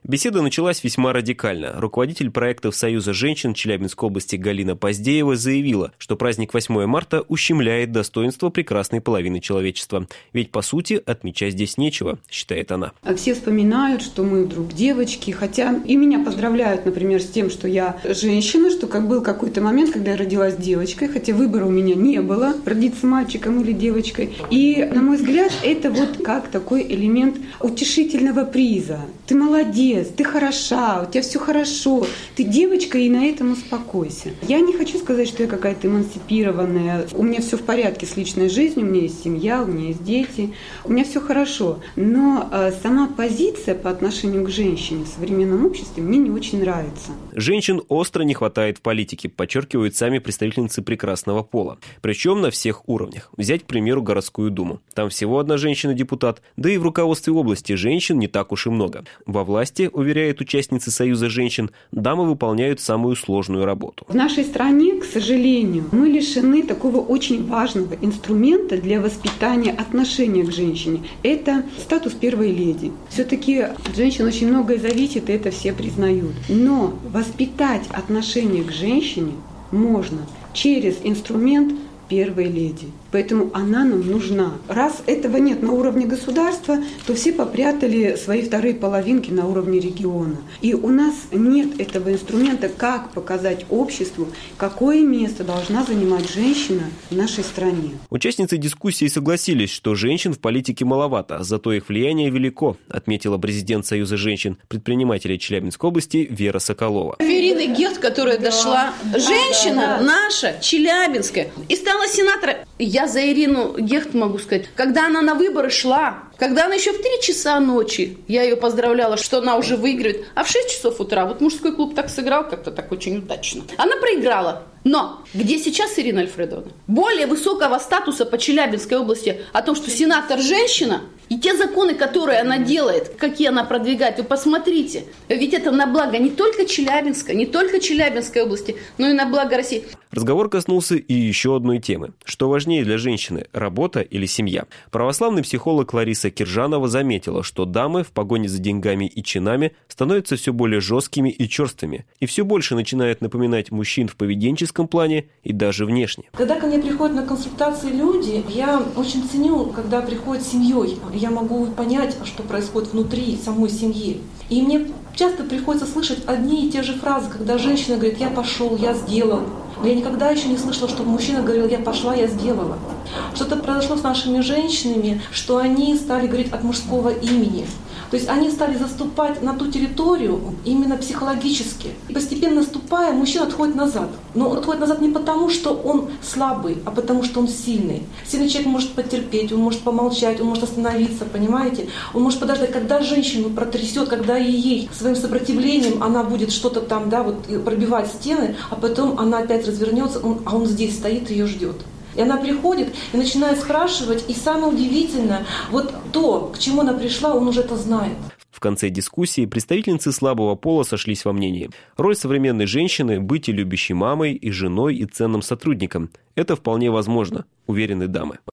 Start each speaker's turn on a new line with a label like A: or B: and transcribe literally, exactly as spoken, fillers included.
A: Беседа началась весьма радикально. Руководитель проектов Союза женщин Челябинской области Галина Поздеева заявила, что праздник восьмое марта ущемляет достоинство прекрасной половины человечества. Ведь, по сути, отмечать здесь нечего, считает она.
B: Все вспоминают, что мы вдруг девочки, хотя и меня поздравляют, например, с тем, что я женщина, что как был какой-то момент, когда я родилась девочкой, хотя выбора у меня не было, родиться мальчиком или девочкой. И, на мой взгляд, это вот как такой элемент утешительного приза. Ты молодец, ты хороша, у тебя все хорошо, ты девочка, и на этом успокойся. Я не хочу сказать, что я какая-то эмансипированная. У меня все в порядке с личной жизнью, у меня есть семья, у меня есть дети, у меня все хорошо. Но э, сама позиция по отношению к женщине в современном обществе мне не очень нравится.
A: Женщин остро не хватает в политике, подчеркивают сами представительницы прекрасного пола. Причем на всех уровнях. Взять, к примеру, городскую думу. Там всего одна женщина-депутат, да и в руководстве области женщин не так уж и много. Во власти, уверяют участницы Союза женщин, дамы выполняют самую сложную работу.
B: В нашей стране, к сожалению, мы лишены такого очень важного инструмента для воспитания отношения к женщине. Это статус первой леди. Все-таки от женщин очень многое зависит, и это все признают. Но воспитать отношение к женщине можно через инструмент первой леди. Поэтому она нам нужна. Раз этого нет на уровне государства, то все попрятали свои вторые половинки на уровне региона. И у нас нет этого инструмента, как показать обществу, какое место должна занимать женщина в нашей стране.
A: Участницы дискуссии согласились, что женщин в политике маловато, зато их влияние велико, отметила президент Союза женщин, предпринимателей Челябинской области Вера Соколова.
C: Ирина Гехт, которая да. дошла, женщина да, да. наша, челябинская, и стала сенатором. Я за Ирину Гехт могу сказать, когда она на выборы шла, когда она еще в три часа ночи, я ее поздравляла, что она уже выиграет, а в шесть часов утра, вот мужской клуб так сыграл, как-то так очень удачно. Она проиграла. Но где сейчас Ирина Альфредовна? Более высокого статуса по Челябинской области о том, что сенатор женщина, и те законы, которые она делает, какие она продвигает, вы посмотрите. Ведь это на благо не только Челябинска, не только Челябинской области, но и на благо России.
A: Разговор коснулся и еще одной темы. Что важнее для женщины – работа или семья? Православный психолог Лариса Киржанова заметила, что дамы в погоне за деньгами и чинами становятся все более жесткими и черствыми, и все больше начинают напоминать мужчин в поведенческом плане и даже внешне.
D: Когда ко мне приходят на консультации люди, я очень ценю, когда приходят с семьей. Я могу понять, что происходит внутри самой семьи. И мне часто приходится слышать одни и те же фразы, когда женщина говорит: «Я пошел, я сделал». Но я никогда еще не слышала, чтобы мужчина говорил: «Я пошла, я сделала». Что-то произошло с нашими женщинами, что они стали говорить от мужского имени. То есть они стали заступать на ту территорию именно психологически. И постепенно наступая, мужчина отходит назад. Но он отходит назад не потому, что он слабый, а потому, что он сильный. Сильный человек может потерпеть, он может помолчать, он может остановиться, понимаете? Он может подождать, когда женщину протрясет, когда и ей своим сопротивлением она будет что-то там, да, вот пробивать стены, а потом она опять развернется, он, а он здесь стоит и ее ждет. И она приходит и начинает спрашивать, и самое удивительное, вот то, к чему она пришла, он уже это знает.
A: В конце дискуссии представительницы слабого пола сошлись во мнении. Роль современной женщины – быть и любящей мамой, и женой, и ценным сотрудником. Это вполне возможно, уверены дамы.